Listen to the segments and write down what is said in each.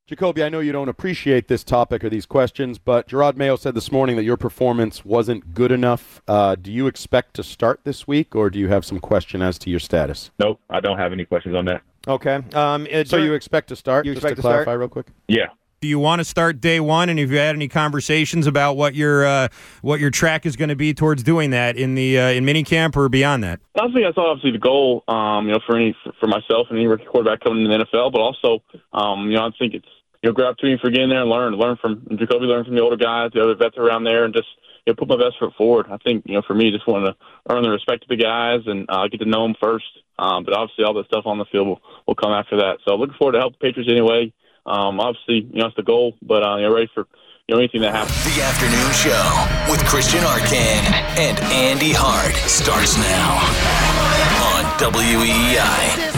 Jacoby, I know you don't appreciate this topic or these questions, but Jerod Mayo said this morning that your performance wasn't good enough. Do you expect to start this week, or do you have some question as to your status? Nope, I don't have any questions on that. Okay. So you expect to start? Just to clarify real quick? Yeah. Do you want to start day one? And have you had any conversations about what your track is going to be towards doing that in minicamp or beyond that? I think that's obviously the goal, for myself and any rookie quarterback coming into the NFL. But also, I think it's great opportunity for getting there and learn from Jacoby, learn from the older guys, the other vets around there, and just put my best foot forward. I think for me, just want to earn the respect of the guys and get to know them first. But obviously, all the stuff on the field will come after that. So looking forward to help the Patriots anyway. Obviously, it's the goal, but ready for anything that happens. The afternoon show with Christian Arcand and Andy Hart starts now on WEEI.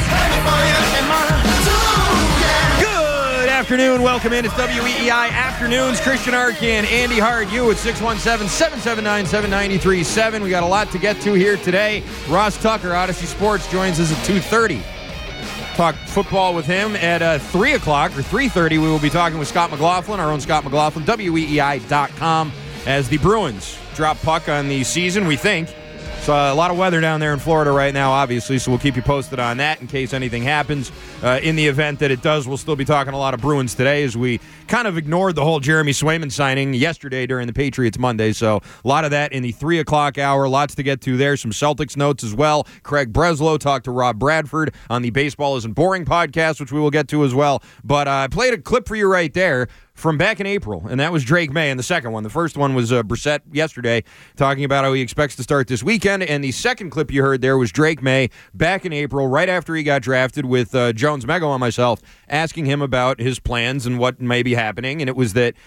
Good afternoon. Welcome in. It's WEEI Afternoons. Christian Arcand, Andy Hart, you at 617-779-7937. We got a lot to get to here today. Ross Tucker, Odyssey Sports, joins us at 2:30. Talk football with him at 3 o'clock or 3:30. We will be talking with Scott McLaughlin, our own Scott McLaughlin, WEEI.com, as the Bruins drop puck on the season, we think. So a lot of weather down there in Florida right now, obviously, so we'll keep you posted on that in case anything happens. In the event that it does, we'll still be talking a lot of Bruins today as we kind of ignored the whole Jeremy Swayman signing yesterday during the Patriots Monday. So a lot of that in the 3 o'clock hour. Lots to get to there. Some Celtics notes as well. Craig Breslow talked to Rob Bradford on the Baseball Isn't Boring podcast, which we will get to as well. But I played a clip for you right there from back in April, and that was Drake May in the second one. The first one was Brissett yesterday talking about how he expects to start this weekend, and the second clip you heard there was Drake May back in April, right after he got drafted, with Jones Mego and myself asking him about his plans and what may be happening, and it was that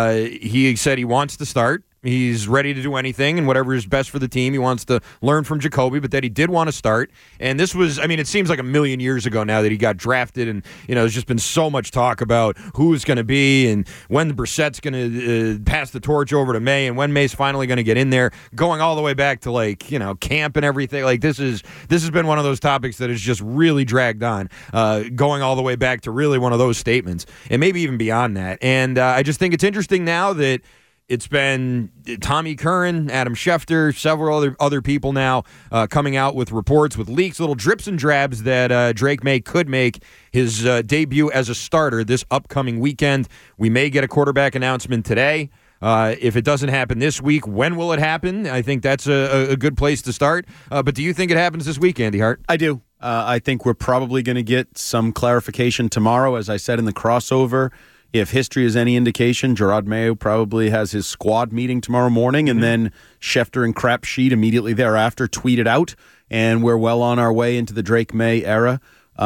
he said he wants to start. He's ready to do anything and whatever is best for the team. He wants to learn from Jacoby, but that he did want to start. And this was, it seems like a million years ago now that he got drafted. And, there's just been so much talk about who's going to be and when Brissett's going to pass the torch over to May and when May's finally going to get in there, going all the way back to, camp and everything. This has been one of those topics that has just really dragged on, going all the way back to really one of those statements and maybe even beyond that. And I just think it's interesting now that it's been Tommy Curran, Adam Schefter, several other people now coming out with reports, with leaks, little drips and drabs that Drake May could make his debut as a starter this upcoming weekend. We may get a quarterback announcement today. If it doesn't happen this week, when will it happen? I think that's a good place to start. But do you think it happens this week, Andy Hart? I do. I think we're probably going to get some clarification tomorrow, as I said in the crossover. If history is any indication, Jerod Mayo probably has his squad meeting tomorrow morning, and then Schefter and Crapsheet immediately thereafter tweet it out, and we're well on our way into the Drake May era.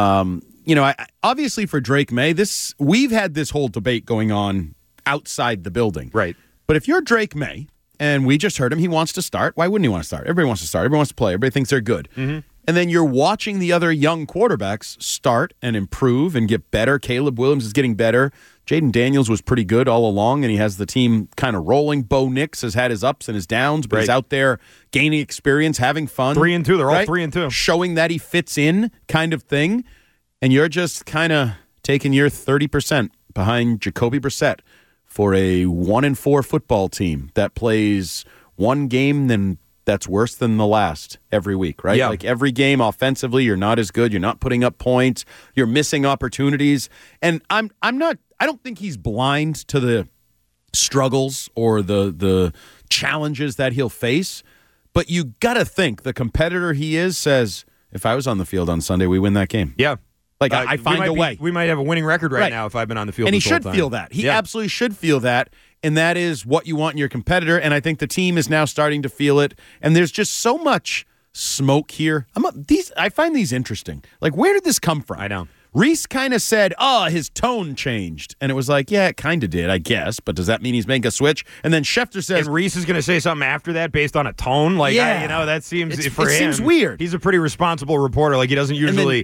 Obviously for Drake May, we've had this whole debate going on outside the building. Right. But if you're Drake May, and we just heard him, he wants to start, why wouldn't he want to start? Everybody wants to start. Everybody wants to play. Everybody thinks they're good. Mm-hmm. And then you're watching the other young quarterbacks start and improve and get better. Caleb Williams is getting better. Jaden Daniels was pretty good all along, and he has the team kind of rolling. Bo Nix has had his ups and his downs, but he's out there gaining experience, having fun. 3-2. They're all 3-2. Showing that he fits in kind of thing. And you're just kind of taking your 30% behind Jacoby Brissett for a 1-4 football team that plays one game that's worse than the last every week, right? Yeah. Like every game offensively, you're not as good. You're not putting up points. You're missing opportunities. And I don't think he's blind to the struggles or the challenges that he'll face. But you got to think the competitor he is says, if I was on the field on Sunday, we win that game. Yeah. I find a way. We might have a winning record right now if I've been on the field. And he this whole should time. feel that. He absolutely should feel that. And that is what you want in your competitor. And I think the team is now starting to feel it. And there's just so much smoke here. I find these interesting. Where did this come from? I know. Reese kind of said, his tone changed. And it was like, yeah, it kind of did, I guess. But does that mean he's making a switch? And then Schefter says... And Reese is going to say something after that based on a tone? That seems... It seems weird. He's a pretty responsible reporter. He doesn't usually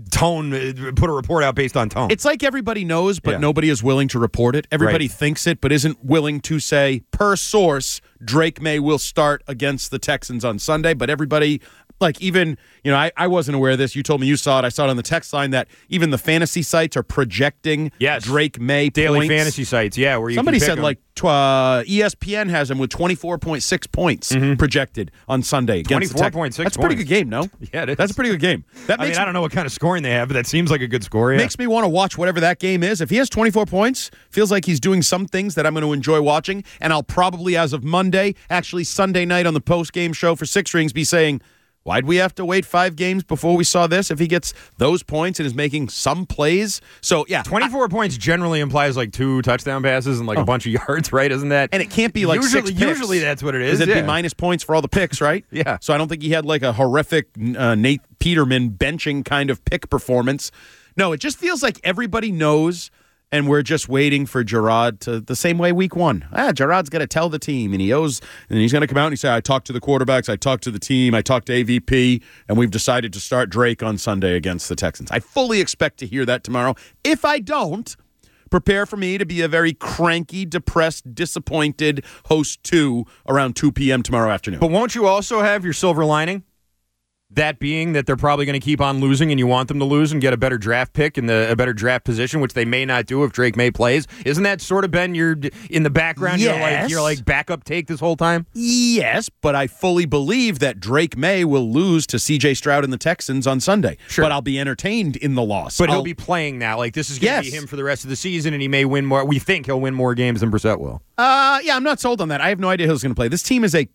put a report out based on tone. It's like everybody knows, but nobody is willing to report it. Everybody thinks it, but isn't willing to say, per source, Drake May will start against the Texans on Sunday. But everybody Like even, I wasn't aware of this. You told me you saw it. I saw it on the text line that even the fantasy sites are projecting Drake May daily points. Fantasy sites. Yeah, where you somebody can pick said him. like ESPN has him with 24.6 points projected on Sunday. 24.6. That's a pretty good game, no? Yeah, it is. That's a pretty good game. That I don't know what kind of scoring they have, but that seems like a good score. Yeah. Makes me want to watch whatever that game is. If he has 24 points, feels like he's doing some things that I'm going to enjoy watching, and I'll probably, as of Monday, actually Sunday night on the post-game show for Six Rings, be saying, why'd we have to wait 5 games before we saw this? If he gets those points and is making some plays. So, yeah. 24 points generally implies like 2 touchdown passes and like a bunch of yards, right? Isn't that? And it can't be like usually, 6 picks. Usually that's what it is. It'd be minus points for all the picks, right? Yeah. So I don't think he had like a horrific Nate Peterman benching kind of pick performance. No, it just feels like everybody knows, and we're just waiting for Gerard to, the same way week 1. Gerard's got to tell the team, and he's going to come out and say, I talked to the quarterbacks, I talked to the team, I talked to AVP, and we've decided to start Drake on Sunday against the Texans. I fully expect to hear that tomorrow. If I don't, prepare for me to be a very cranky, depressed, disappointed host 2 around 2 p.m. tomorrow afternoon. But won't you also have your silver lining? That being that they're probably going to keep on losing and you want them to lose and get a better draft pick and a better draft position, which they may not do if Drake May plays. Isn't that sort of been in the background? Yes. You're like backup take this whole time? Yes, but I fully believe that Drake May will lose to C.J. Stroud and the Texans on Sunday. Sure. But I'll be entertained in the loss. But he'll be playing now. Like, this is going to be him for the rest of the season, and he may win more. We think he'll win more games than Brissett will. Yeah, I'm not sold on that. I have no idea who's going to play. This team is a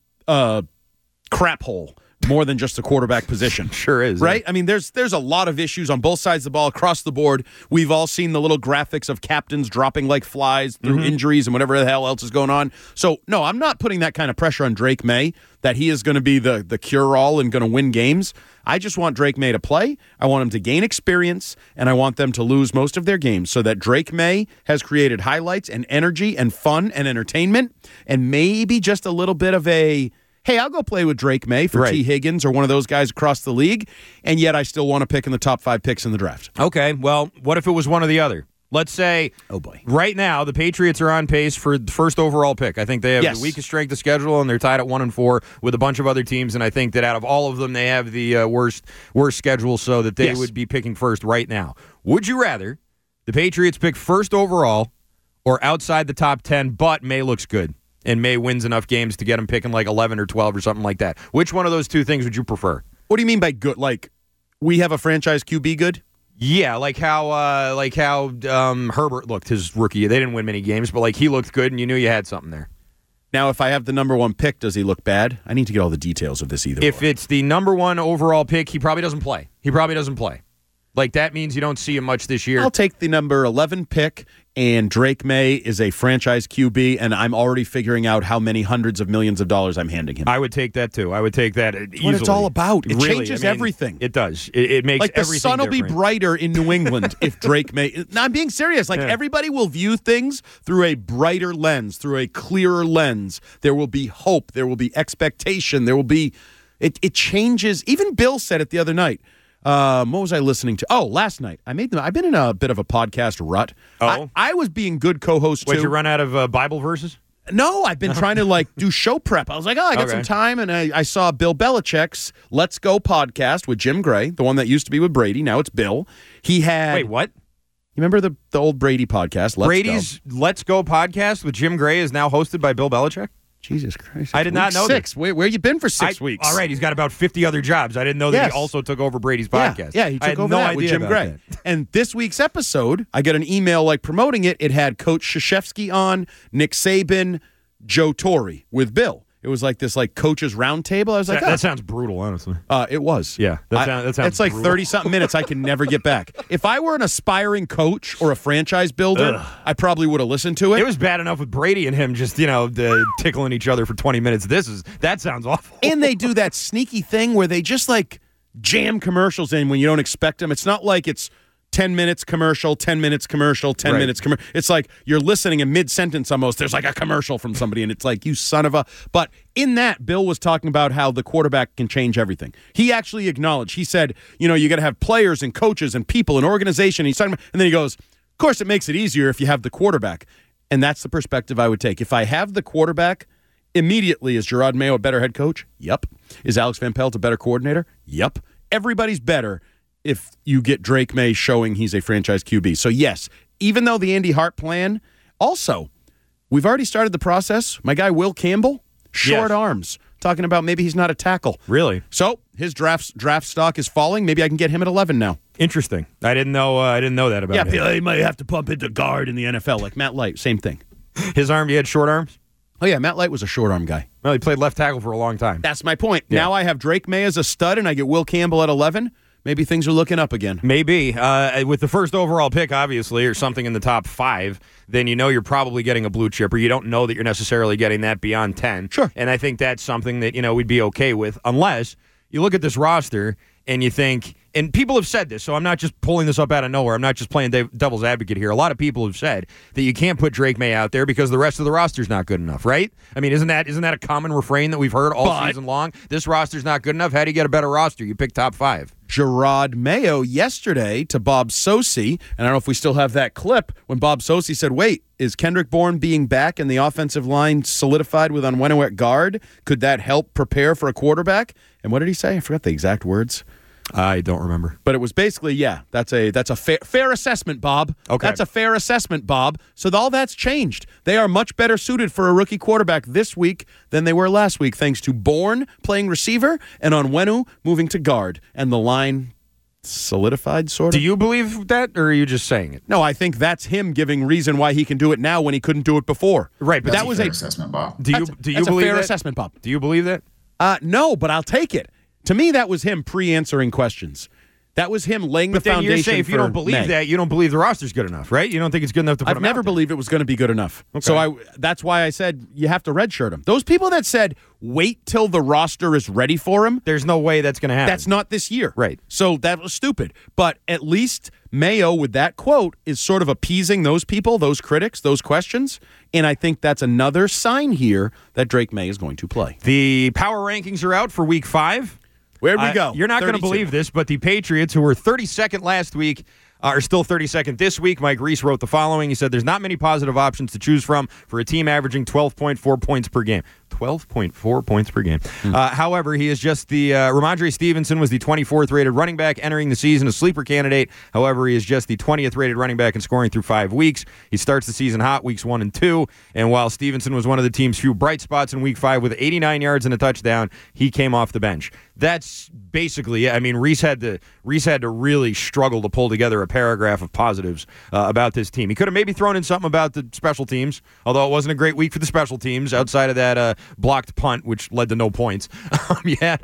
crap hole. More than just the quarterback position. Sure is. Right? Yeah. I mean, there's a lot of issues on both sides of the ball across the board. We've all seen the little graphics of captains dropping like flies through injuries and whatever the hell else is going on. So, no, I'm not putting that kind of pressure on Drake May that he is going to be the cure-all and going to win games. I just want Drake May to play. I want him to gain experience, and I want them to lose most of their games so that Drake May has created highlights and energy and fun and entertainment and maybe just a little bit of a, hey, I'll go play with Drake May for T. Higgins or one of those guys across the league, and yet I still want to pick in the top 5 picks in the draft. Okay, well, what if it was one or the other? Let's say, right now, the Patriots are on pace for the first overall pick. I think they have the weakest strength of schedule, and they're tied at 1-4 with a bunch of other teams, and I think that out of all of them, they have the worst schedule, so that they would be picking first right now. Would you rather the Patriots pick first overall or outside the top 10, but May looks good? And May wins enough games to get him picking like 11 or 12 or something like that. Which one of those two things would you prefer? What do you mean by good? Like, we have a franchise QB good? Yeah, like how Herbert looked his rookie. They didn't win many games, but like he looked good, and you knew you had something there. Now, if I have the number 1 pick, does he look bad? I need to get all the details of this either. If it's the number 1 overall pick, he probably doesn't play. Like, that means you don't see him much this year. I'll take the number 11 pick, and Drake May is a franchise QB, and I'm already figuring out how many hundreds of millions of dollars I'm handing him. I would take that, too. I would take that easily. What it's all about. It really, changes everything. It does. It makes like everything the sun will different. be brighter in New England if Drake May. No, I'm being serious. Like, everybody will view things through a brighter lens, through a clearer lens. There will be hope. There will be expectation. There will be. It changes. Even Bill said it the other night. What was I listening to? Oh, last night. I've been in a bit of a podcast rut. Oh. I was being good co-host too. Did you run out of Bible verses? No, I've been trying to do show prep. I was like, I got some time, and I saw Bill Belichick's Let's Go podcast with Jim Gray, the one that used to be with Brady. Now it's Bill. He had. Wait, what? You remember the old Brady podcast? Brady's Let's Go podcast with Jim Gray is now hosted by Bill Belichick? Jesus Christ. I did not know this. that. Where you been for 6 weeks? All right, he's got about 50 other jobs. I didn't know that he also took over Brady's podcast. Yeah, he took over that with Jim Gray. And this week's episode, I got an email promoting it. It had Coach Krzyzewski on, Nick Saban, Joe Torre with Bill. It was like this coaches roundtable. I was like, that sounds brutal, honestly. It was. Yeah, that sounds it's like 30-something minutes I can never get back. If I were an aspiring coach or a franchise builder, I probably would have listened to it. It was bad enough with Brady and him just, tickling each other for 20 minutes. That sounds awful. And they do that sneaky thing where they just jam commercials in when you don't expect them. It's not like it's 10 minutes commercial, 10 minutes commercial, 10 minutes commercial. It's like you're listening in mid-sentence almost. There's a commercial from somebody, and it's like, you son of a... But in that, Bill was talking about how the quarterback can change everything. He actually acknowledged. He said, you got to have players and coaches and people and organization. And then he goes, of course, it makes it easier if you have the quarterback. And that's the perspective I would take. If I have the quarterback Immediately, is Gerard Mayo a better head coach? Yep. Is Alex Van Pelt a better coordinator? Yep. Everybody's better if you get Drake May showing he's a franchise QB. So, yes, even though the Andy Hart plan, also, we've already started the process. My guy Will Campbell, short arms, talking about maybe he's not a tackle. Really? So his draft stock is falling. Maybe I can get him at 11 now. Interesting. I didn't know that about him. Yeah, he might have to pump into guard in the NFL like Matt Light. Same thing. His arm, he had short arms? Oh, yeah, Matt Light was a short arm guy. Well, he played left tackle for a long time. That's my point. Yeah. Now I have Drake May as a stud, and I get Will Campbell at 11. Maybe things are looking up again. Maybe. With the first overall pick, obviously, or something in the top 5, then you know you're probably getting a blue chip, or you don't know that you're necessarily getting that beyond 10. Sure. And I think that's something that, we'd be okay with, unless you look at this roster and you think, and people have said this, so I'm not just pulling this up out of nowhere. I'm not just playing devil's advocate here. A lot of people have said that you can't put Drake May out there because the rest of the roster's not good enough, right? I mean, isn't that a common refrain that we've heard all season long? This roster's not good enough. How do you get a better roster? You pick top 5. Gerard Mayo yesterday to Bob Socci, and I don't know if we still have that clip, when Bob Socci said, wait, is Kendrick Bourne being back and the offensive line solidified with Onwenu at guard? Could that help prepare for a quarterback? And what did he say? I forgot the exact words. I don't remember. But it was basically, that's a fair assessment, Bob. Okay. That's a fair assessment, Bob. So all that's changed. They are much better suited for a rookie quarterback this week than they were last week, thanks to Bourne playing receiver and Onwenu moving to guard. And the line solidified, sort of. Do you believe that, or are you just saying it? No, I think that's him giving reason why he can do it now when he couldn't do it before. Right, but That's that was a fair assessment, Bob. Do you that's believe a fair that? assessment, Bob. Do you believe that? No, but I'll take it. To me, that was him pre-answering questions. That was him laying But the then foundation. you're saying if you don't believe May. that, you don't believe the roster's good enough, right? You don't think it's good enough to put I've him never out there. believed it was going to be good enough. Okay. So that's why I said you have to redshirt him. Those people that said wait till the roster is ready for him, There's no way that's going to happen. that's not this year. Right. So that was stupid. But at least Mayo, with that quote, is sort of appeasing those people, those critics, those questions. And I think that's another sign here that Drake May is going to play. The power rankings are out for Week 5. Where'd we go? You're not going to 32. believe this, but the Patriots, who were 32nd last week, are still 32nd this week. Mike Reese wrote the following. He said, there's not many positive options to choose from for a team averaging 12.4 points per game. 12.4 points per game. However, he is just the Ramondre Stevenson was the 24th rated running back entering the season, a sleeper candidate. However, he is just the 20th rated running back in scoring through 5 weeks. He starts the season hot weeks 1 and 2. And while Stevenson was one of the team's few bright spots in Week 5 with 89 yards and a touchdown, he came off the bench. That's basically it. I mean, Reese had to really struggle to pull together a paragraph of positives about this team. He could have maybe thrown in something about the special teams, although it wasn't a great week for the special teams outside of that blocked punt, which led to no points. You had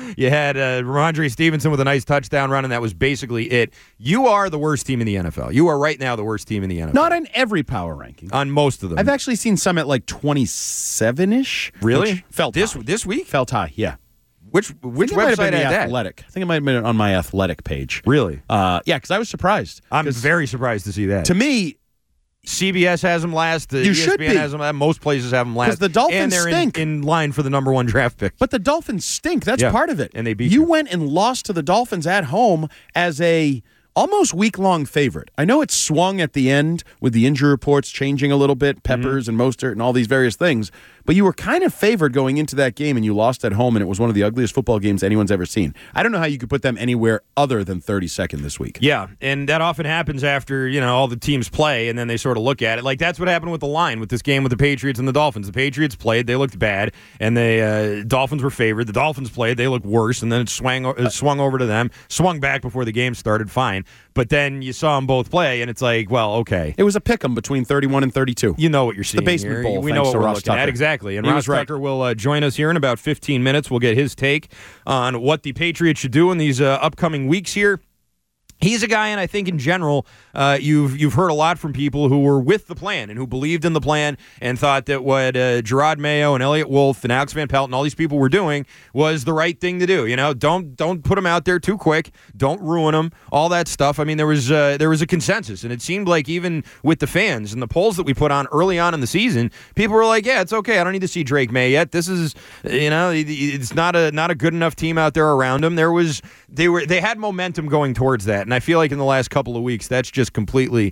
Ramondre Stevenson with a nice touchdown run, and that was basically it. You are the worst team in the NFL. You are right now the worst team in the NFL. Not in every power ranking. On most of them. I've actually seen some at like 27-ish. Really? Which felt this high. this week? Felt high, yeah. Which I think it might have website been the had that? Athletic. I think it might have been on my Athletic page. Really? Yeah, because I was surprised. I'm 'Cause very surprised to see that. To me, CBS has them last. You should ESPN be. has them last. Most places have them last. 'Cause the Dolphins and they're stink. in line for the number 1 draft pick. but the Dolphins stink. That's Yeah, part of it. and they beat you. you. Went and lost to the Dolphins at home as a almost week-long favorite. I know it swung at the end with the injury reports changing a little bit, Peppers and Mostert and all these various things, but you were kind of favored going into that game, and you lost at home, and it was one of the ugliest football games anyone's ever seen. I don't know how you could put them anywhere other than 32nd this week. Yeah, and that often happens after, all the teams play, and then they sort of look at it. Like, that's what happened with the line with this game with the Patriots and the Dolphins. The Patriots played, they looked bad, and the Dolphins were favored. The Dolphins played, they looked worse, and then it swung over to them, swung back before the game started, fine. But then you saw them both play, and it's like, well, okay. It was a pick-em between 31 and 32. You know what you're seeing basement here. bowl, We thanks know what to we're Ross looking at. Tucker. Exactly. And He Ross was right. Tucker will join us here in about 15 minutes. We'll get his take on what the Patriots should do in these upcoming weeks here. He's a guy, and I think in general, you've heard a lot from people who were with the plan and who believed in the plan and thought that what Gerard Mayo and Elliott Wolf and Alex Van Pelt and all these people were doing was the right thing to do. Don't put them out there too quick. Don't ruin them. All that stuff. I mean, there was a consensus, and it seemed like even with the fans and the polls that we put on early on in the season, people were like, "Yeah, it's okay. I don't need to see Drake May yet. This is, it's not a good enough team out there around him." They had momentum going towards that. And I feel like in the last couple of weeks, that's just just completely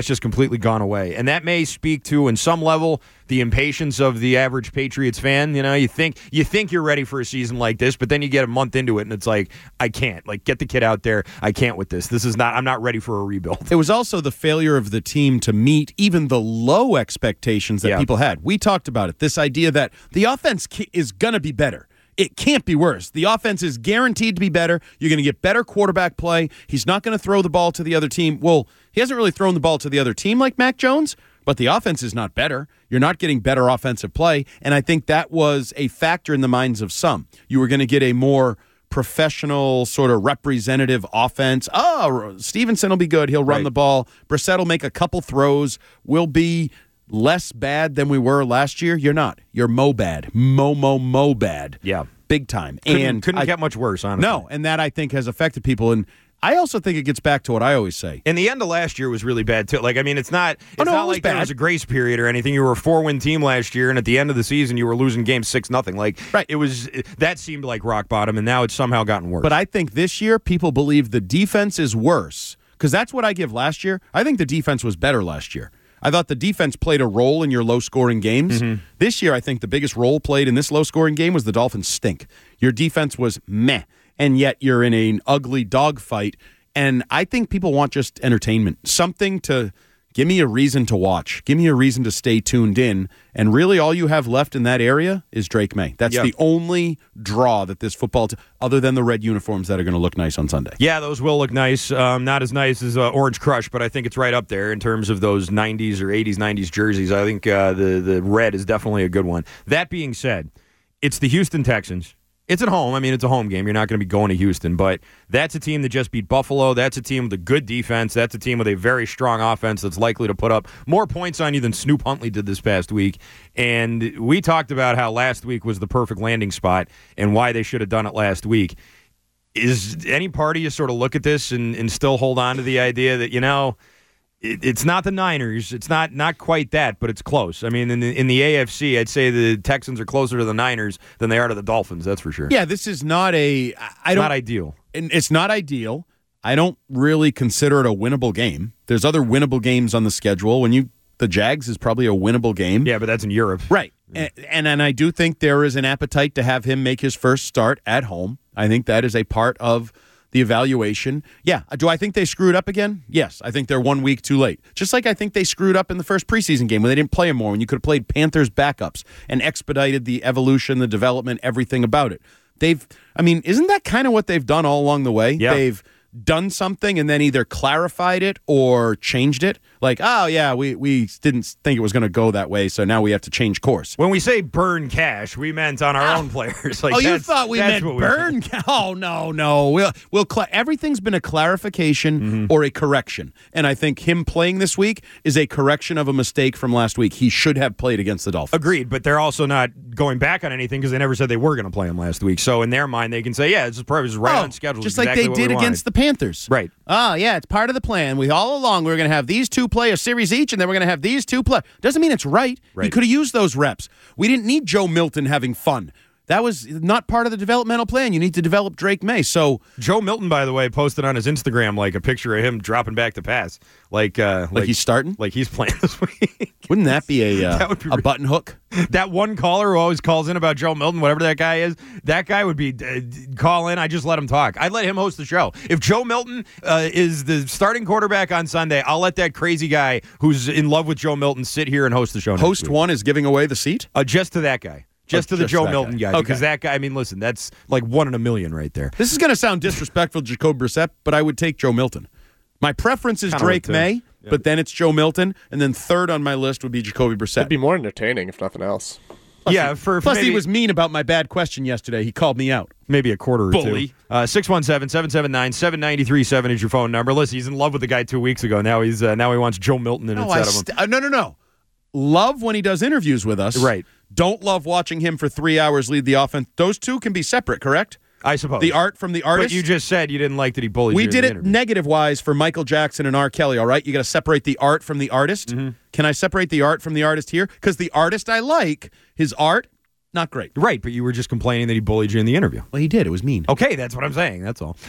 gone away. And that may speak to, in some level, the impatience of the average Patriots fan. You know, you think you're ready for a season like this, but then you get a month into it and it's like, I can't. Like, get the kid out there. I can't with this. I'm not ready for a rebuild. It was also the failure of the team to meet even the low expectations that people had. We talked about it. This idea that the offense is going to be better. It can't be worse. The offense is guaranteed to be better. You're going to get better quarterback play. He's not going to throw the ball to the other team. Well, he hasn't really thrown the ball to the other team like Mac Jones, but the offense is not better. You're not getting better offensive play, and I think that was a factor in the minds of some. You were going to get a more professional, sort of representative offense. Oh, Stevenson will be good. He'll run the ball. Brissett will make a couple throws. We'll be less bad than we were last year. You're not. You're mo bad. Mo bad. Yeah. Big time. Couldn't get much worse, honestly. No, and that I think has affected people. And I also think it gets back to what I always say. And the end of last year was really bad, too. Like, I mean, it's not like there was a grace period or anything. You were a 4-win team last year, and at the end of the season, you were losing games 6-0. Like, that seemed like rock bottom, and now it's somehow gotten worse. But I think this year, people believe the defense is worse, because that's what I give last year. I think the defense was better last year. I thought the defense played a role in your low-scoring games. Mm-hmm. This year, I think the biggest role played in this low-scoring game was the Dolphins stink. Your defense was meh, and yet you're in an ugly dogfight. And I think people want just entertainment, something to give me a reason to watch, give me a reason to stay tuned in. And really all you have left in that area is Drake May. That's the only draw that this football other than the red uniforms that are going to look nice on Sunday. Yeah, those will look nice. Not as nice as Orange Crush, but I think it's right up there in terms of those 90s or 80s, 90s jerseys. I think the red is definitely a good one. That being said, it's the Houston Texans. It's at home. I mean, it's a home game. You're not going to be going to Houston, but that's a team that just beat Buffalo. That's a team with a good defense. That's a team with a very strong offense that's likely to put up more points on you than Snoop Huntley did this past week. And we talked about how last week was the perfect landing spot and why they should have done it last week. Is any party you sort of look at this and still hold on to the idea that, you know, it's not the Niners. It's not quite that, but it's close. I mean, in the AFC, I'd say the Texans are closer to the Niners than they are to the Dolphins. That's for sure. Yeah, this is not not ideal. It's not ideal. I don't really consider it a winnable game. There's other winnable games on the schedule. The Jags is probably a winnable game. Yeah, but that's in Europe. Right. Yeah. And I do think there is an appetite to have him make his first start at home. I think that is a part of the evaluation. Yeah. Do I think they screwed up again? Yes. I think they're 1 week too late. Just like I think they screwed up in the first preseason game when they didn't play him more, when you could have played Panthers backups and expedited the evolution, the development, everything about it. Isn't that kind of what they've done all along the way? Yeah. They've done something and then either clarified it or changed it. Like, oh, yeah, we didn't think it was going to go that way, so now we have to change course. When we say burn cash, we meant on our own players. Like, you thought we meant burn cash? Oh, no. Everything's been a clarification or a correction. And I think him playing this week is a correction of a mistake from last week. He should have played against the Dolphins. Agreed, but they're also not going back on anything because they never said they were going to play him last week. So in their mind, they can say, yeah, this is probably right on schedule. Just like they did against the Panthers. Right. Oh, yeah, it's part of the plan. All along, we were going to have these two play a series each, and then we're going to have these two play. Doesn't mean it's right. He could have used those reps. We didn't need Joe Milton having fun. That was not part of the developmental plan. You need to develop Drake May. So Joe Milton, by the way, posted on his Instagram like a picture of him dropping back to pass, like he's starting, like he's playing this week. Wouldn't that be a button hook? That one caller who always calls in about Joe Milton, whatever that guy is, that guy would be call in. I just let him talk. I'd let him host the show. If Joe Milton is the starting quarterback on Sunday, I'll let that crazy guy who's in love with Joe Milton sit here and host the show. Host one is giving away the seat? Just to that guy. Just to the Joe Milton guy. Okay. Because that guy, I mean, listen, that's like 1 in a million right there. This is going to sound disrespectful to Jacoby Brissett, but I would take Joe Milton. My preference is Drake May, but then it's Joe Milton, and then third on my list would be Jacoby Brissett. It'd be more entertaining, if nothing else. Plus he was mean about my bad question yesterday. He called me out. Maybe a quarter or Bully. two. 617-779-7937 is your phone number. Listen, he's in love with the guy 2 weeks ago. Now he wants Joe Milton instead of him. No. Love when he does interviews with us. Right. Don't love watching him for 3 hours lead the offense. Those two can be separate, correct? I suppose. The art from the artist. But you just said you didn't like that he bullied you. We did it negative-wise for Michael Jackson and R. Kelly, all right? You got to separate the art from the artist. Mm-hmm. Can I separate the art from the artist here? Because the artist I like, his art not great. Right, but you were just complaining that he bullied you in the interview. Well, he did. It was mean. Okay, that's what I'm saying. That's all.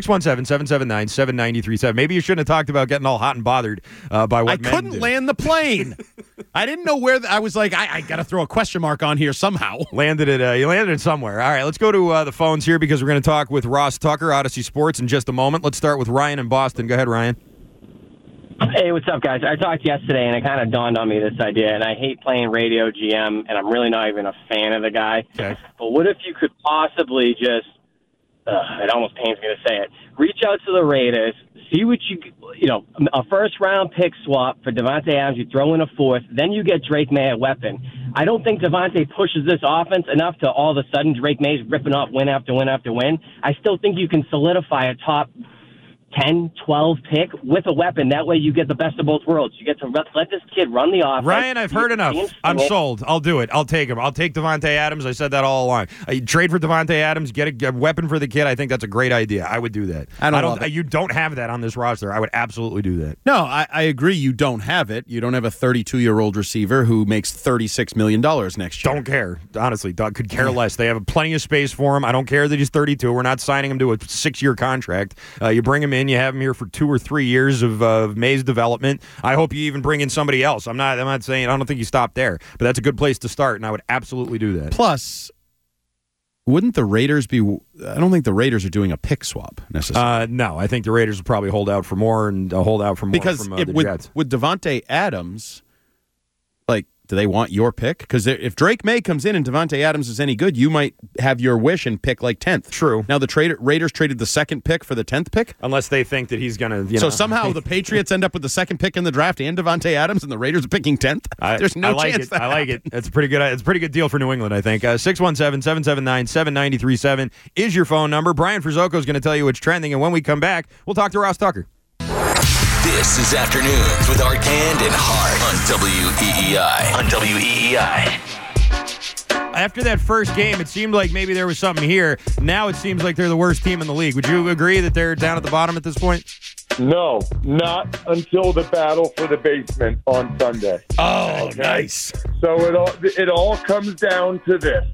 617-779-7937. Maybe you shouldn't have talked about getting all hot and bothered by what I men couldn't do. land the plane. I didn't know where. I was like, I got to throw a question mark on here somehow. You landed it somewhere. All right, let's go to the phones here because we're going to talk with Ross Tucker, Odyssey Sports, in just a moment. Let's start with Ryan in Boston. Go ahead, Ryan. Hey, what's up, guys? I talked yesterday, and it kind of dawned on me, this idea, and I hate playing radio GM, and I'm really not even a fan of the guy. Okay. But what if you could possibly just, it almost pains me to say it, reach out to the Raiders, see what a first-round pick swap for Davante Adams, you throw in a fourth, then you get Drake May a weapon. I don't think Davante pushes this offense enough to all of a sudden Drake May's ripping off win after win after win. I still think you can solidify a top 10, 12 pick with a weapon. That way you get the best of both worlds. You get to let this kid run the offense. Ryan, I've heard enough. I'm sold. I'll do it. I'll take him. I'll take Davante Adams. I said that all along. Trade for Davante Adams, get a weapon for the kid. I think that's a great idea. I would do that. I don't love it. You don't have that on this roster. I would absolutely do that. No, I agree. You don't have it. You don't have a 32-year-old receiver who makes $36 million next year. Don't care. Honestly, Doug could care less. They have plenty of space for him. I don't care that he's 32. We're not signing him to a 6-year contract. You bring him in. You have him here for 2 or 3 years of May's development. I hope you even bring in somebody else. I'm not saying, I don't think you stop there, but that's a good place to start, and I would absolutely do that. Plus, wouldn't the Raiders be? I don't think the Raiders are doing a pick swap necessarily. No, I think the Raiders will probably hold out for more and hold out for more because from the Jets. With Davante Adams, like, do they want your pick? Because if Drake May comes in and Davante Adams is any good, you might have your wish and pick like 10th. True. Now the Raiders traded the second pick for the 10th pick. Unless they think that he's going to, So somehow the Patriots end up with the second pick in the draft and Davante Adams, and the Raiders are picking 10th. There's no chance. I like it. It's a pretty good. It's a pretty good deal for New England, I think. 617-779-7937 is your phone number. Brian Frizzoco is going to tell you what's trending, and when we come back, we'll talk to Ross Tucker. This is Afternoons with Arcand and Hart on WEEI. After that first game, it seemed like maybe there was something here. Now it seems like they're the worst team in the league. Would you agree that they're down at the bottom at this point? No, not until the battle for the basement on Sunday. Oh, nice. So it all comes down to this.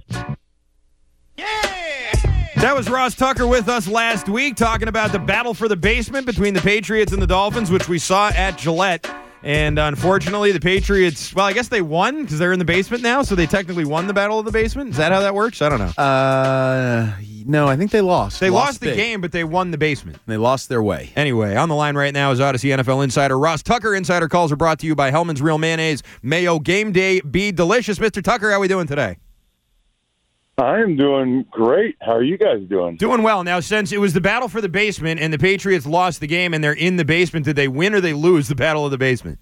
That was Ross Tucker with us last week talking about the battle for the basement between the Patriots and the Dolphins, which we saw at Gillette. And unfortunately, the Patriots, well, I guess they won because they're in the basement now, so they technically won the battle of the basement. Is that how that works? I don't know. No, I think they lost. They lost the big. game, but they won the basement. They lost their way. Anyway, on the line right now is Odyssey NFL insider Ross Tucker. Insider calls are brought to you by Hellman's Real Mayonnaise. Mayo Game Day Be Delicious. Mr. Tucker, how are we doing today? I am doing great. How are you guys doing? Doing well. Now, since it was the battle for the basement and the Patriots lost the game and they're in the basement, did they win or they lose the battle of the basement?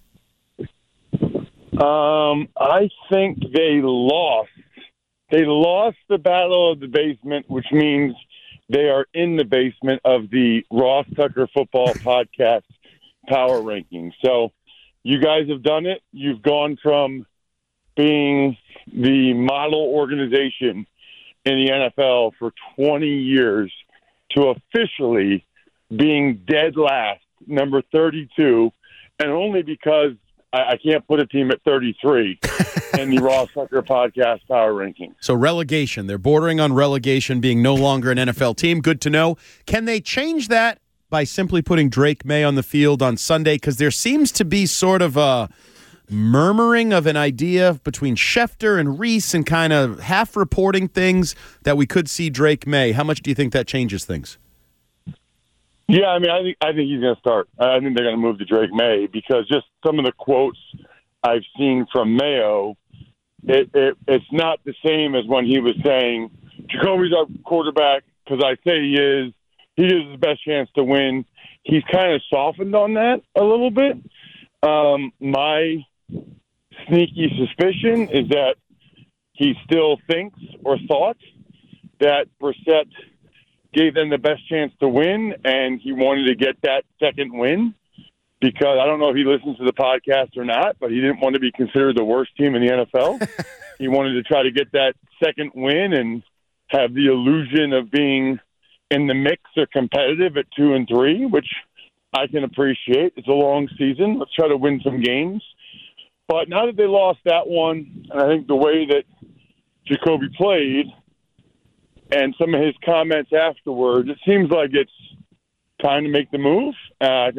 I think they lost. They lost the battle of the basement, which means they are in the basement of the Ross Tucker Football Podcast Power Rankings. So you guys have done it. You've gone from being the model organization in the NFL for 20 years to officially being dead last, number 32, and only because I can't put a team at 33 in the Ross Tucker Podcast Power Rankings. So relegation. They're bordering on relegation, being no longer an NFL team. Good to know. Can they change that by simply putting Drake May on the field on Sunday? Because there seems to be sort of a murmuring of an idea between Schefter and Reese and kind of half reporting things that we could see Drake May. How much do you think that changes things? Yeah, I mean, I think he's going to start. I think they're going to move to Drake May because just some of the quotes I've seen from Mayo, it's not the same as when he was saying, Jacoby's our quarterback because I say he is. He has the best chance to win. He's kind of softened on that a little bit. My sneaky suspicion is that he still thinks or thought that Brissett gave them the best chance to win, and he wanted to get that second win because I don't know if he listens to the podcast or not, but he didn't want to be considered the worst team in the NFL. He wanted to try to get that second win and have the illusion of being in the mix or competitive at 2-3, which I can appreciate. It's a long season. Let's try to win some games. But now that they lost that one, and I think the way that Jacoby played and some of his comments afterwards, it seems like it's time to make the move. I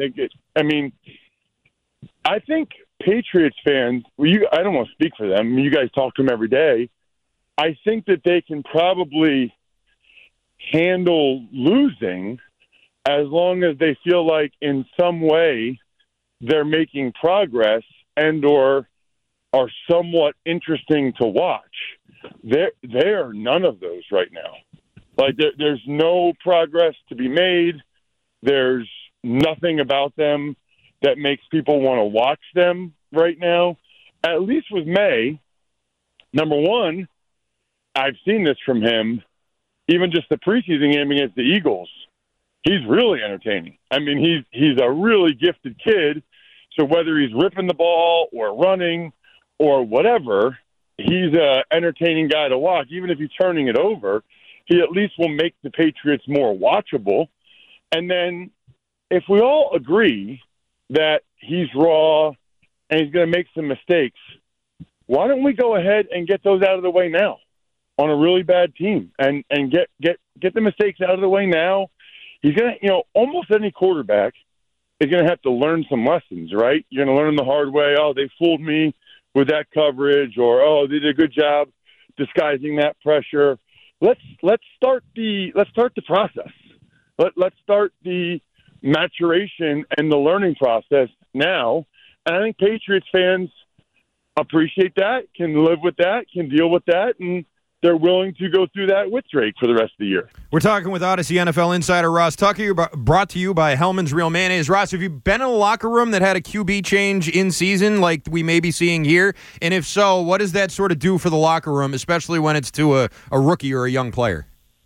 think Patriots fans, I don't want to speak for them. I mean, you guys talk to them every day. I think that they can probably handle losing as long as they feel like in some way they're making progress and or are somewhat interesting to watch. They are none of those right now. Like there's no progress to be made. There's nothing about them that makes people want to watch them right now. At least with May, number one, I've seen this from him, even just the preseason game against the Eagles. He's really entertaining. I mean, he's a really gifted kid. So whether he's ripping the ball or running or whatever, he's an entertaining guy to watch. Even if he's turning it over, he at least will make the Patriots more watchable. And then if we all agree that he's raw and he's going to make some mistakes, why don't we go ahead and get those out of the way now on a really bad team and get the mistakes out of the way now? He's going to, almost any quarterback is going to have to learn some lessons, right? You're going to learn the hard way. Oh, they fooled me with that coverage, or they did a good job disguising that pressure. Let's start the process. Let's start the maturation and the learning process now. And I think Patriots fans appreciate that, can live with that, can deal with that, and they're willing to go through that with Drake for the rest of the year. We're talking with Odyssey NFL insider Ross Tucker, brought to you by Hellman's Real Mayonnaise. Ross, have you been in a locker room that had a QB change in season like we may be seeing here? And if so, what does that sort of do for the locker room, especially when it's to a rookie or a young player?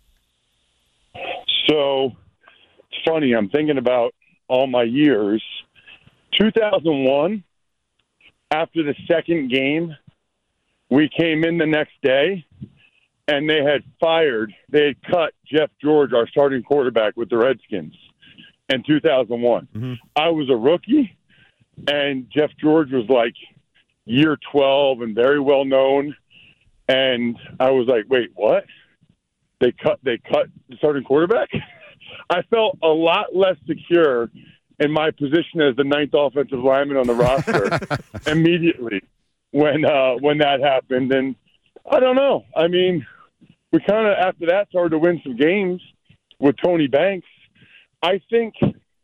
So it's funny. I'm thinking about all my years. 2001, after the second game, we came in the next day, and they had cut Jeff George, our starting quarterback, with the Redskins in 2001. Mm-hmm. I was a rookie, and Jeff George was like year 12 and very well known. And I was like, wait, what? They cut the starting quarterback? I felt a lot less secure in my position as the ninth offensive lineman on the roster immediately when that happened. And I don't know. I mean, we kind of, after that, started to win some games with Tony Banks. I think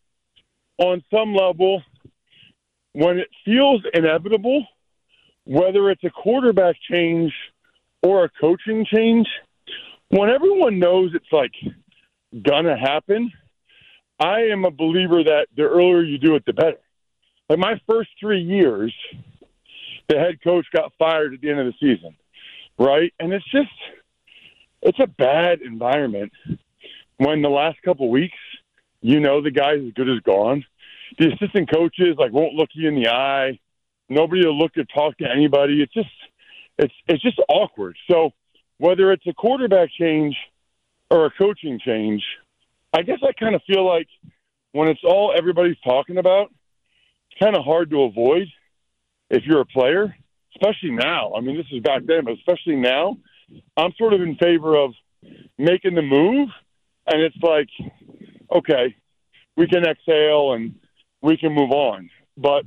on some level, when it feels inevitable, whether it's a quarterback change or a coaching change, when everyone knows it's like gonna happen, I am a believer that the earlier you do it, the better. Like my first 3 years, the head coach got fired at the end of the season, right? And it's a bad environment when the last couple of weeks, the guy's as good as gone. The assistant coaches won't look you in the eye. Nobody will look or talk to anybody. It's just awkward. So whether it's a quarterback change or a coaching change, I guess I kind of feel like when it's all everybody's talking about, it's kind of hard to avoid if you're a player, especially now. I mean, this is back then, but especially now, I'm sort of in favor of making the move, and it's like, okay, we can exhale and we can move on. But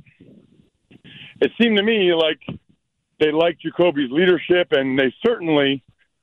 it seemed to me like they liked Jacoby's leadership, and they certainly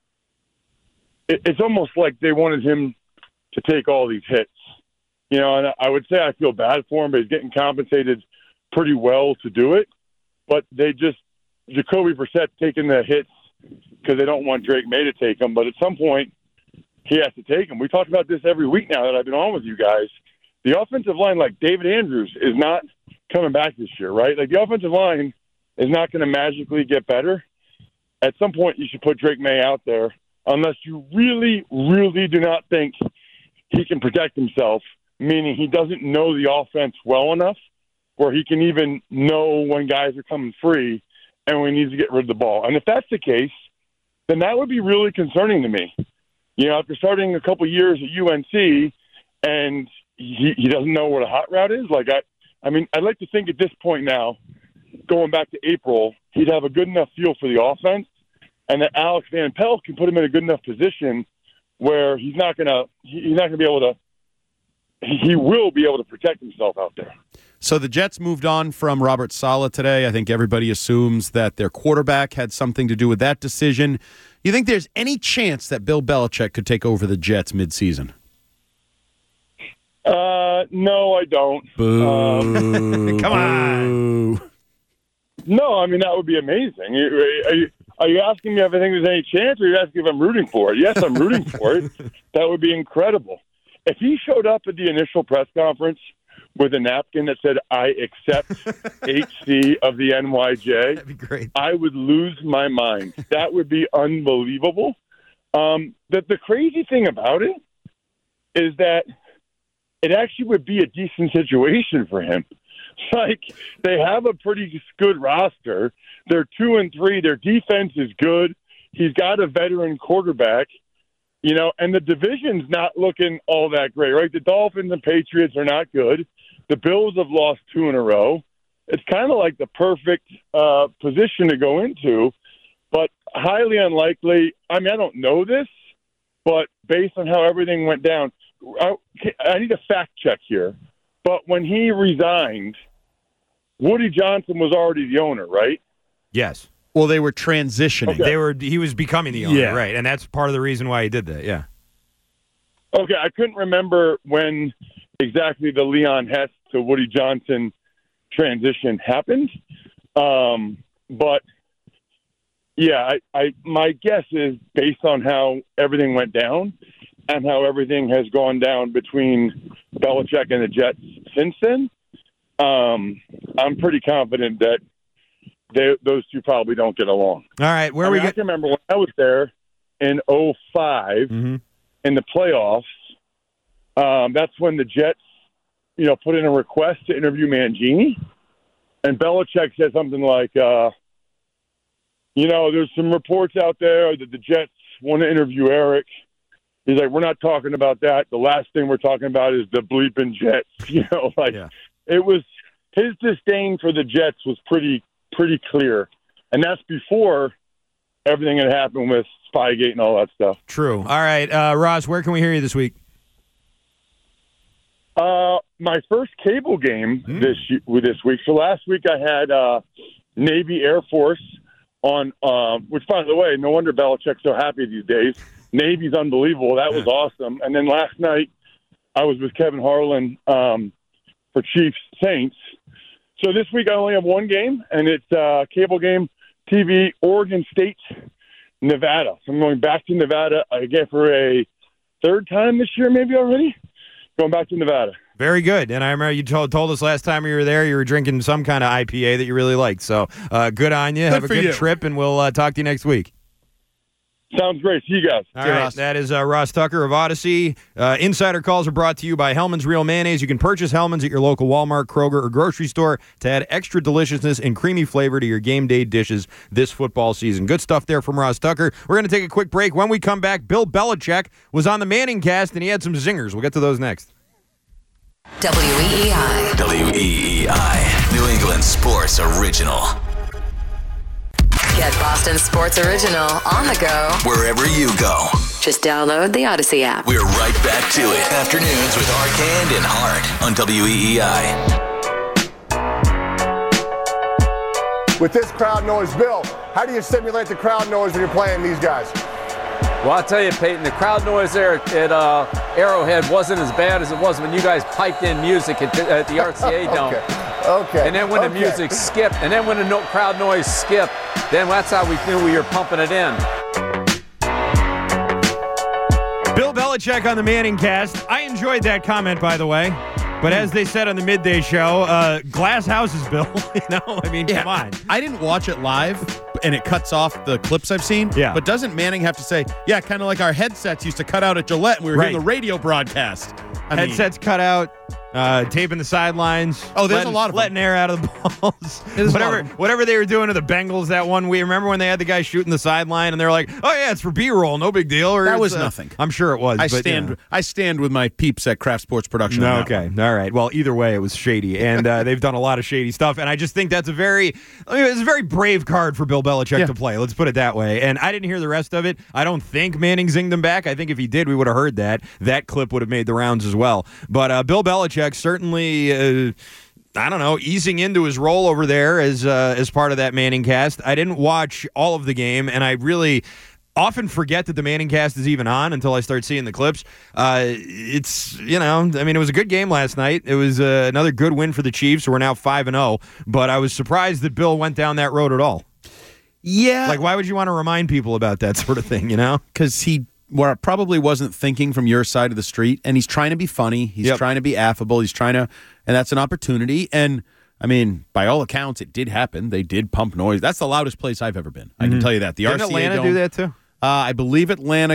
– it's almost like they wanted him to take all these hits. And I would say I feel bad for him, but he's getting compensated pretty well to do it. But Jacoby Brissett taking the hits because they don't want Drake May to take them. But at some point, he has to take them. We talk about this every week now that I've been on with you guys. The offensive line, like David Andrews, is not coming back this year, right? Like the offensive line is not going to magically get better. At some point, you should put Drake May out there unless you really, really do not think he can protect himself, meaning he doesn't know the offense well enough where he can even know when guys are coming free and when he needs to get rid of the ball. And if that's the case, then that would be really concerning to me. After starting a couple years at UNC and he doesn't know what a hot route is, I'd like to think at this point now, going back to April, he'd have a good enough feel for the offense and that Alex Van Pelt can put him in a good enough position where he's not going to be able to. He will be able to protect himself out there. So the Jets moved on from Robert Saleh today. I think everybody assumes that their quarterback had something to do with that decision. You think there's any chance that Bill Belichick could take over the Jets midseason? No, I don't. Boo. Come on. No, I mean, that would be amazing. Are you asking me if I think there's any chance, or are you asking if I'm rooting for it? Yes, I'm rooting for it. That would be incredible. If he showed up at the initial press conference with a napkin that said, "I accept HC of the NYJ," That'd be great. I would lose my mind. That would be unbelievable. The crazy thing about it is that it actually would be a decent situation for him. Like, they have a pretty good roster. They're 2-3. Their defense is good. He's got a veteran quarterback, and the division's not looking all that great, right? The Dolphins and Patriots are not good. The Bills have lost 2 in a row. It's kind of like the perfect position to go into, but highly unlikely. I mean, I don't know this, but based on how everything went down, I need a fact check here. But when he resigned, Woody Johnson was already the owner, right? Yes. Well, they were transitioning. Okay. He was becoming the owner, Yeah. right? And that's part of the reason why he did that. Yeah. Okay, I couldn't remember when exactly the Leon Hess to Woody Johnson transition happened. But yeah, my guess is based on how everything went down and how everything has gone down between Belichick and the Jets since then, I'm pretty confident that those two probably don't get along. All right. I can remember when I was there in 2005 in the playoffs. That's when the Jets, put in a request to interview Mangini, and Belichick said something like, there's some reports out there that the Jets want to interview Eric. He's like, we're not talking about that. The last thing we're talking about is the bleeping Jets. It was his disdain for the Jets was pretty clear, and that's before everything had happened with Spygate and all that stuff. True. All right, Ross, where can we hear you this week? My first cable game this week. So last week I had Navy Air Force on, which, by the way, no wonder Belichick's so happy these days. Navy's unbelievable. That was awesome. And then last night I was with Kevin Harlan for Chiefs Saints. So this week I only have one game, and it's cable game TV, Oregon State, Nevada. So I'm going back to Nevada again for a third time this year, maybe already. Going back to Nevada. Very good. And I remember you told us last time you were there you were drinking some kind of IPA that you really liked. So good on you. Have a good trip, and we'll talk to you next week. Sounds great. See you guys. All right, Ross. That is Ross Tucker of Odyssey. Insider calls are brought to you by Hellman's Real Mayonnaise. You can purchase Hellman's at your local Walmart, Kroger, or grocery store to add extra deliciousness and creamy flavor to your game day dishes this football season. Good stuff there from Ross Tucker. We're going to take a quick break. When we come back, Bill Belichick was on the Manning cast, and he had some zingers. We'll get to those next. WEEI. New England Sports Original. Get Boston Sports Original on the go wherever you go. Just download the Odyssey app. We're right back to it. Afternoons with Arcand and Hart on WEEI. With this crowd noise, Bill, how do you simulate the crowd noise when you're playing these guys? Well, I'll tell you, Peyton, the crowd noise there at Arrowhead wasn't as bad as it was when you guys piped in music at the RCA Dome. Okay. And then when the music skipped, and then when the crowd noise skipped, then that's how we knew we were pumping it in. Bill Belichick on the Manning cast. I enjoyed that comment, by the way. But as they said on the midday show, glass houses, Bill. Come on. I didn't watch it live, and it cuts off the clips I've seen. Yeah. But doesn't Manning have to say, kind of like our headsets used to cut out at Gillette and we were hearing the radio broadcast? Headsets cut out. taping the sidelines. Oh, there's a lot of letting air out of the balls. Whatever they were doing to the Bengals that one week. Remember when they had the guy shooting the sideline and they're like, "Oh yeah, it's for B-roll, no big deal." Or that was nothing. I'm sure it was. I stand with my peeps at Kraft Sports Production. Okay, all right. Well, either way, it was shady, and they've done a lot of shady stuff. And I just think that's it's a very brave card for Bill Belichick to play. Let's put it that way. And I didn't hear the rest of it. I don't think Manning zinged him back. I think if he did, we would have heard that. That clip would have made the rounds as well. But Bill Belichick certainly, I don't know, easing into his role over there as part of that Manning cast. I didn't watch all of the game, and I really often forget that the Manning cast is even on until I start seeing the clips. It was a good game last night. It was another good win for the Chiefs, who are now 5-0. But I was surprised that Bill went down that road at all. Yeah. Like, why would you want to remind people about that sort of thing, Because he probably wasn't thinking from your side of the street, and he's trying to be funny. He's trying to be affable. And that's an opportunity. And, I mean, by all accounts, it did happen. They did pump noise. That's the loudest place I've ever been. I can tell you that. The Didn't RCA Atlanta Dome, do that too? I believe Atlanta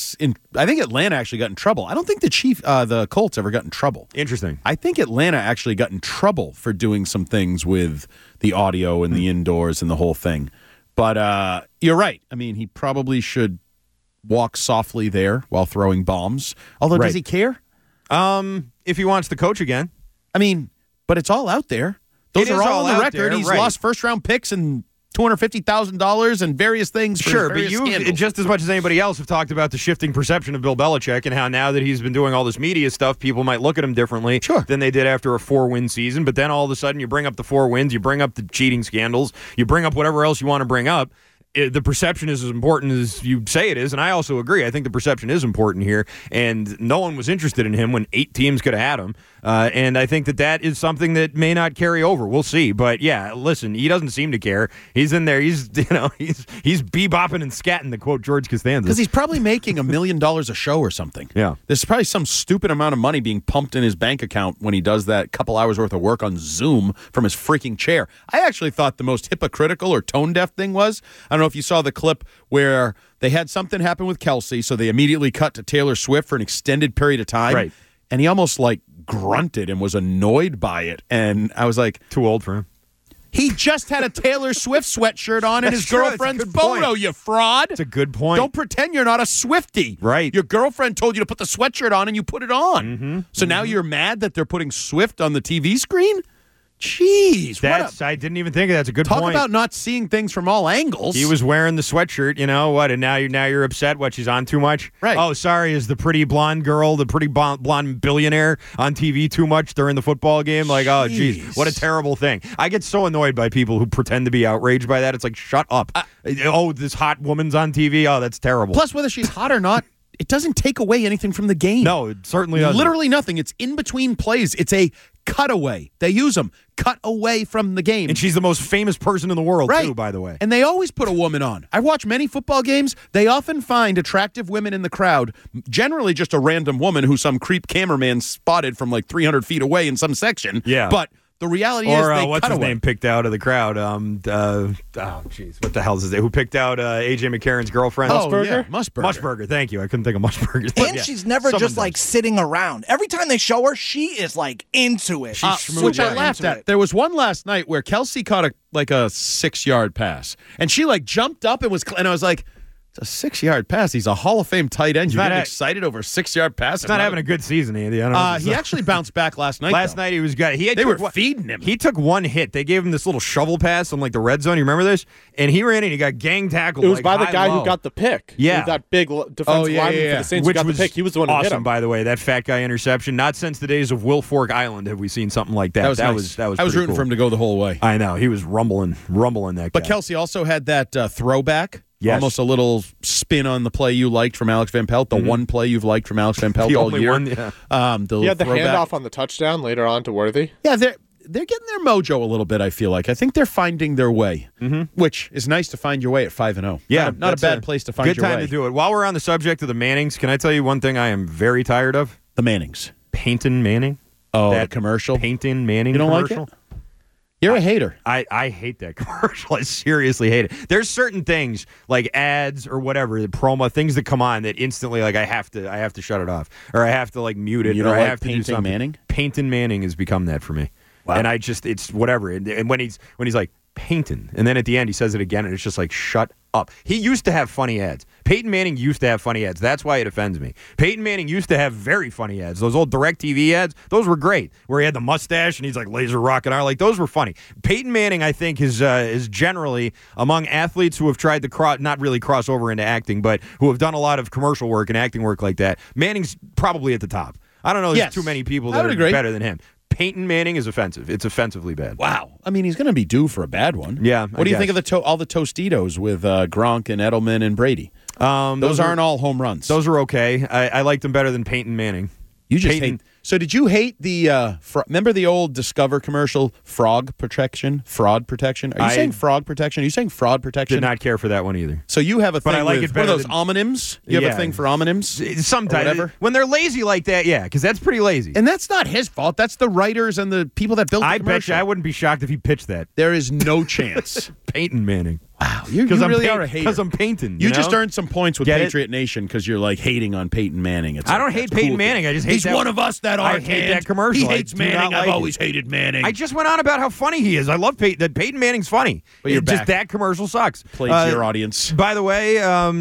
I think Atlanta actually got in trouble. I don't think the Colts ever got in trouble. Interesting. I think Atlanta actually got in trouble for doing some things with the audio and the indoors and the whole thing. But you're right. I mean, he probably should walk softly there while throwing bombs. Although, does he care? If he wants to coach again. I mean, but it's all out there. Those are all on the record. He's lost first-round picks and $250,000 and various things. Sure, but you, just as much as anybody else, have talked about the shifting perception of Bill Belichick and how now that he's been doing all this media stuff, people might look at him differently than they did after a 4-win season. But then all of a sudden you bring up the 4 wins, you bring up the cheating scandals, you bring up whatever else you want to bring up. The perception is as important as you say it is, and I also agree. I think the perception is important here, and no one was interested in him when 8 teams could have had him. And I think that is something that may not carry over. We'll see. But yeah, listen, he doesn't seem to care. He's in there. He's bebopping and scatting, to quote George Costanza. Because he's probably making $1 million a show or something. Yeah, there's probably some stupid amount of money being pumped in his bank account when he does that couple hours worth of work on Zoom from his freaking chair. I actually thought the most hypocritical or tone deaf thing was, I don't know if you saw the clip where they had something happen with Kelsey, so they immediately cut to Taylor Swift for an extended period of time. Right. And he almost grunted and was annoyed by it. And I was like, too old for him. He just had a Taylor Swift sweatshirt on in his girlfriend's photo, you fraud. That's a good point. Don't pretend you're not a Swiftie. Right. Your girlfriend told you to put the sweatshirt on and you put it on. Mm-hmm. So now you're mad that they're putting Swift on the TV screen? Jeez. I didn't even think of that. That's a good point. Talk about not seeing things from all angles. He was wearing the sweatshirt, and now you're upset. What, she's on too much? Right. Oh, sorry, is the pretty blonde girl, the pretty blonde billionaire on TV too much during the football game? Oh, geez, what a terrible thing. I get so annoyed by people who pretend to be outraged by that. It's like, shut up. This hot woman's on TV? Oh, that's terrible. Plus, whether she's hot or not, it doesn't take away anything from the game. No, it certainly doesn't. Literally nothing. It's in between plays. It's a cutaway. They use them. Cut away from the game. And she's the most famous person in the world, too, by the way. And they always put a woman on. I watch many football games. They often find attractive women in the crowd, generally just a random woman who some creep cameraman spotted from 300 feet away in some section. Yeah. But the reality is they what's cut his away. name picked out of the crowd? What the hell is his name? Who picked out AJ McCarron's girlfriend? Musburger? Yeah, Musburger. Musburger, thank you. I couldn't think of Musburger. And she's never just sitting around. Every time they show her, she is into it. Which I laughed at. There was one last night where Kelsey caught a 6-yard pass, and she jumped up and I was like, it's a 6-yard pass. He's a Hall of Fame tight end. You're getting excited over a 6-yard pass? He's not having a good season, Andy. I don't know. He actually bounced back last night. Last night he was good. They were feeding him. He took one hit. They gave him this little shovel pass on the red zone. You remember this? And he ran in. He got gang tackled. It was by the guy who got the pick. Yeah, that big defensive lineman for the Saints who got the pick. He was the one who hit him. By the way, that fat guy interception. Not since the days of Will Fork Island have we seen something like that. That was nice. I was rooting for him to go the whole way. I know he was rumbling that guy. But Kelsey also had that throwback. Yes. Almost a little spin on the play you liked from Alex Van Pelt, the one play you've liked from Alex Van Pelt all year. One, yeah. He had the handoff on the touchdown later on to Worthy. Yeah, they're getting their mojo a little bit, I feel like. I think they're finding their way, which is nice to find your way at 5-0. Yeah, not a bad place to find your way. Good time to do it. While we're on the subject of the Mannings, can I tell you one thing I am very tired of? The Mannings. Peyton Manning. Oh, that commercial? Peyton Manning you don't commercial. Like it? You're a hater. I hate that commercial. I seriously hate it. There's certain things like ads or whatever, the promo things that come on that instantly like I have to shut it off or I have to like mute it. You or don't I like have to do Peyton something. Manning? Peyton Manning has become that for me. Wow. And it's whatever. And when he's like Peyton, and then at the end he says it again, and it's just like shut up. He used to have funny ads. Peyton Manning used to have funny ads. That's why it offends me. Peyton Manning used to have very funny ads. Those old DirecTV ads, those were great. Where he had the mustache and he's like laser rocking out, like those were funny. Peyton Manning, I think, is generally among athletes who have tried to not really cross over into acting, but who have done a lot of commercial work and acting work like that. Manning's probably at the top. I don't know. There's too many people that are better than him. Peyton Manning is offensive. It's offensively bad. Wow. I mean, he's going to be due for a bad one. Yeah. What do you think of all the Tostitos with Gronk and Edelman and Brady? Those aren't all home runs. Those are okay. I liked them better than Peyton Manning. You just hate. So did you hate the? Remember the old Discover commercial, fraud protection? Are you saying fraud protection? Are you saying fraud protection? Did not care for that one either. So you have a thing but I like with it better what are those homonyms? You have a thing for homonyms? Sometimes when they're lazy like that, yeah, because that's pretty lazy. And that's not his fault. That's the writers and the people that built the commercial. I bet you I wouldn't be shocked if he pitched that. There is no chance. Peyton Manning. Wow, you really are a hater. Because I'm Peyton. You just earned some points with Patriot Nation because you're like hating on Peyton Manning. I don't hate Peyton Manning. I just hate he's one of us that are. I hate that commercial. He hates Manning. I've always hated Manning. I just went on about how funny he is. I love Peyton. Peyton Manning's funny. But you're just that commercial sucks. Played to your audience. By the way,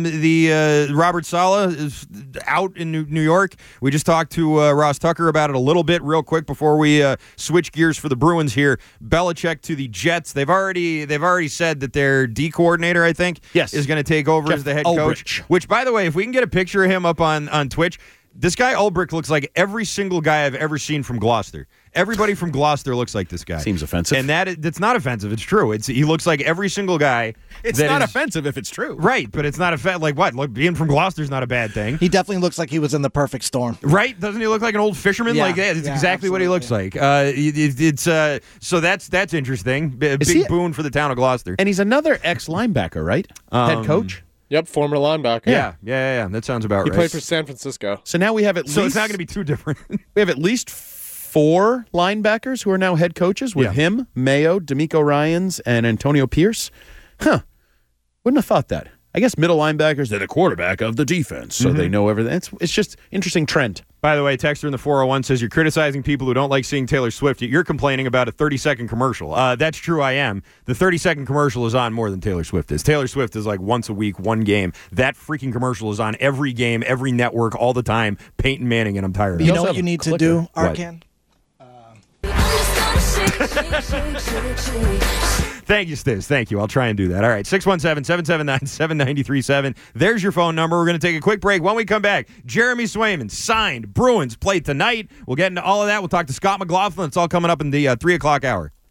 the Robert Saleh is out in New York. We just talked to Ross Tucker about it a little bit, real quick, before we switch gears for the Bruins here. Belichick to the Jets. They've already said that their D coordinator, I think, is going to take over as the head coach. Which, by the way, if we can get a picture of him up on Twitch, this guy Ulbrich looks like every single guy I've ever seen from Gloucester. Everybody from Gloucester looks like this guy. Seems offensive. And that's not offensive. It's true. He looks like every single guy. It's not offensive if it's true. Right, but it's not offensive. Like what? Look, being from Gloucester is not a bad thing. He definitely looks like he was in the perfect storm. Right? Doesn't he look like an old fisherman? Yeah. Like that's exactly what he looks like. So that's interesting. Big boon for the town of Gloucester. And he's another ex-linebacker, right? Head coach? Yep, former linebacker. Yeah. That sounds about right. He played for San Francisco. So now we have at least... So it's not going to be too different. We have at least 4 linebackers who are now head coaches with him, Mayo, D'Amico Ryans, and Antonio Pierce. Huh. Wouldn't have thought that. I guess middle linebackers, they're the quarterback of the defense, so they know everything. It's just interesting trend. By the way, Texter in the 401 says, you're criticizing people who don't like seeing Taylor Swift. You're complaining about a 30-second commercial. That's true, I am. The 30-second commercial is on more than Taylor Swift is. Taylor Swift is like once a week, one game. That freaking commercial is on every game, every network, all the time. Peyton Manning, and I'm tired of it. You know what you need to do, Arkan? Thank you, Stiz. Thank you. I'll try and do that. All right, 617-779-7937. There's your phone number. We're going to take a quick break. When we come back, Jeremy Swayman signed. Bruins play tonight. We'll get into all of that. We'll talk to Scott McLaughlin. It's all coming up in the 3 o'clock hour.